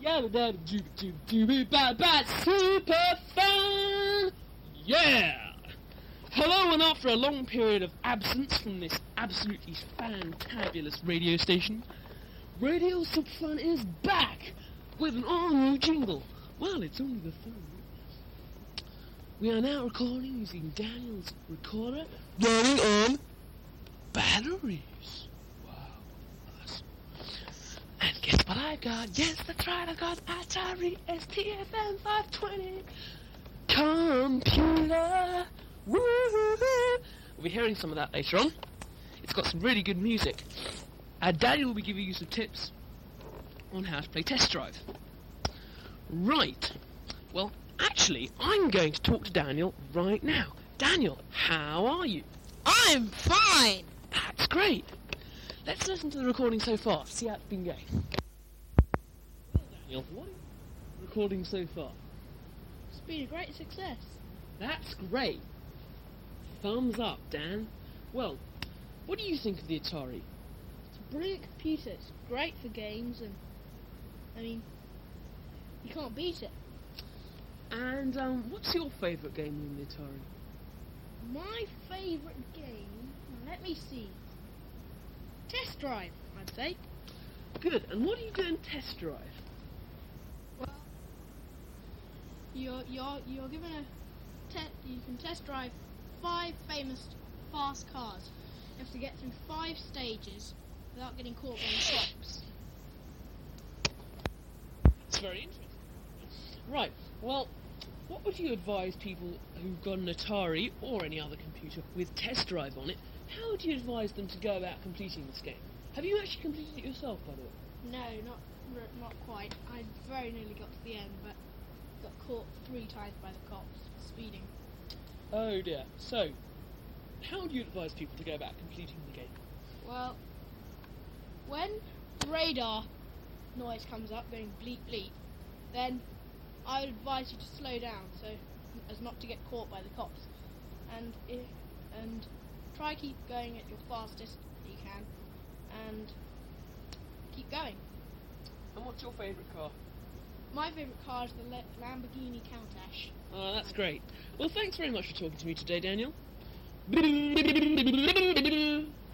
Super fun! Yeah! Hello, and after a long period of absence from this absolutely fantabulous radio station, Radio Super Fun is back with an all-new jingle. Well, it's only the third. We are now recording using Daniel's recorder running on batteries. Wow, awesome. And guess what I got? Yes, that's right, I got Atari ST-FM 520 computer. Woo-hoo-hoo. We'll be hearing some of that later on. It's got some really good music. Daniel will be giving you some tips on how to play Test Drive. Right. Well, actually, I'm going to talk to Daniel right now. Daniel, how are you? I'm fine! That's great. Let's listen to the recording so far, see how it's been going. Well, Daniel, what are you recording so far? It's been a great success. That's great. Thumbs up, Dan. Well, what do you think of the Atari? It's a brilliant computer. It's great for games and, you can't beat it. And what's your favourite game in the Atari? My favourite game, let me see. Test Drive, I'd say. Good. And what do you do in Test Drive? Well, you're given you can test drive 5 famous fast cars. You have to get through 5 stages without getting caught by the cops. It's very interesting. Right. Well, what would you advise people who've got an Atari or any other computer with Test Drive on it? How would you advise them to go about completing this game? Have you actually completed it yourself, by the way? No, not quite. I very nearly got to the end, but got caught 3 times by the cops for speeding. Oh dear. So, how would you advise people to go about completing the game? Well, when the radar noise comes up going bleep bleep, then I would advise you to slow down so as not to get caught by the cops, and try keep going at your fastest you can, and keep going. And what's your favourite car? My favourite car is the Lamborghini Countach. Oh, that's great. Well, thanks very much for talking to me today, Daniel.